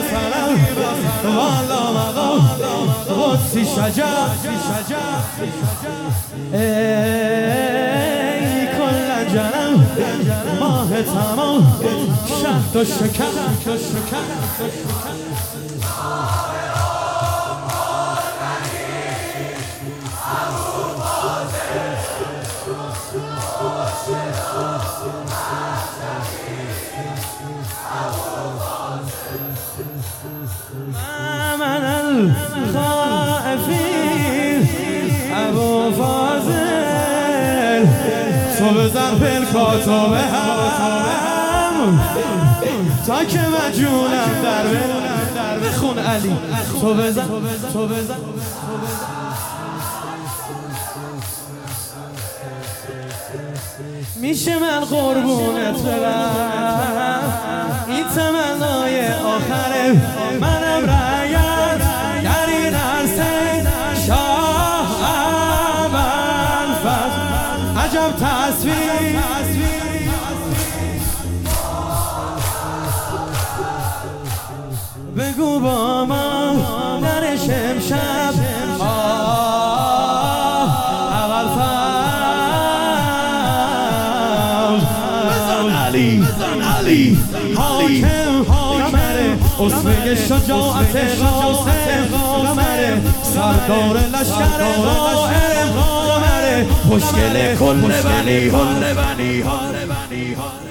سلام والا مقام قدسی شجاع ای کل جنم ماه تمام شهد و شکر من الخائفین ابو فاضل تو بزن پلکاتو به هم تا که مجونم در بخون علی تو بزن میشه من قربونت برم این تمنای آخره منم رعیت در این عرصه شاه ابوالفضل عجب تصویر بگو با من در شمشب علی حاکم قمره اسمه شجاعت قاسم قمره سردار لشکر قائم قمره خوشگل کل بنی